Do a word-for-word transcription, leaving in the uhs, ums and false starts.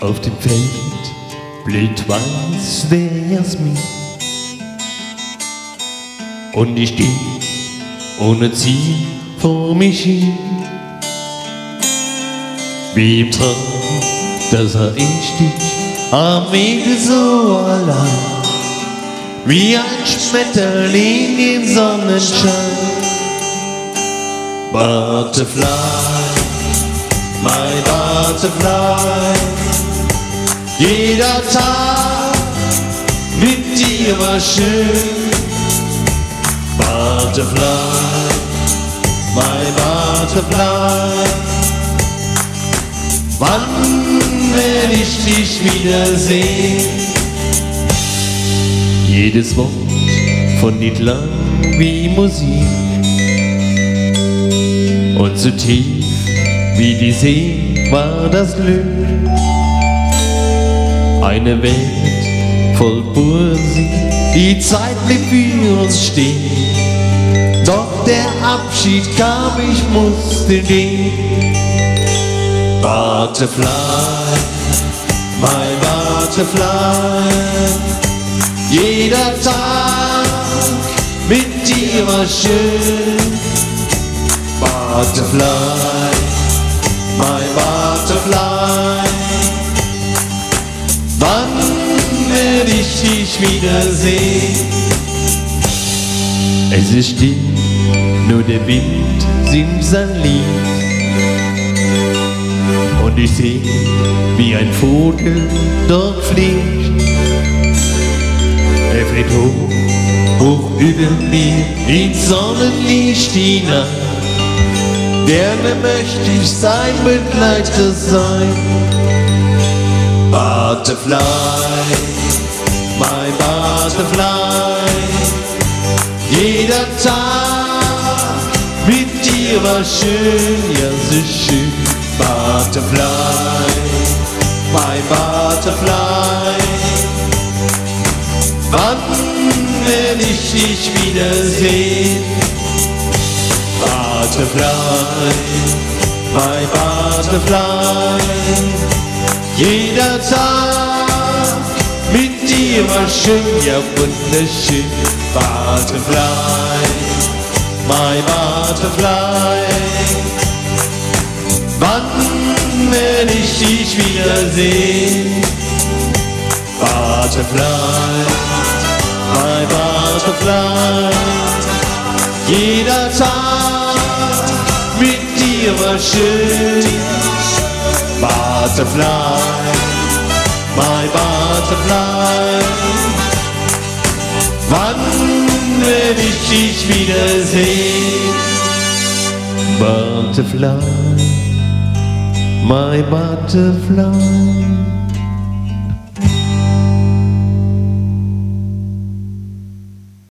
Auf dem Feld blüht weiß der Jasmin und ich steh ohne Ziel vor mich hin. Wie im Traum, da sah ich dich am Wege so allein, wie ein Schmetterling im Sonnenschein. Butterfly, my butterfly, jeder Tag mit dir war schön. Butterfly, my butterfly, wann werde ich dich wiedersehen? Jedes Wort von dir klang wie Musik und so tief wie die See war das Glück. Eine Welt voll Poesie, die Zeit blieb für uns stehen. Doch der Abschied kam, ich musste gehen. Butterfly, my butterfly, jeder Tag mit dir war schön. Butterfly, my butterfly, wann werde ich dich wiedersehen? Es ist still, nur der Wind singt sein Lied und ich seh, wie ein Vogel dort fliegt. Er fliegt hoch, hoch über mir ins Sonnenlicht hinein. Gerne möchte ich sein Begleiter sein. Butterfly, my butterfly, jeder Tag mit dir war schön, ja so schön. Butterfly, my butterfly, wann werde ich dich wiedersehen? Butterfly, my butterfly, jeder Tag mit dir war schön, ja wunderschön. Butterfly, my butterfly, wann werde ich dich wiedersehen? Butterfly, my butterfly, jeder Tag mit dir war schön. Butterfly, my butterfly, wann werde ich dich wiedersehen? Butterfly, my butterfly.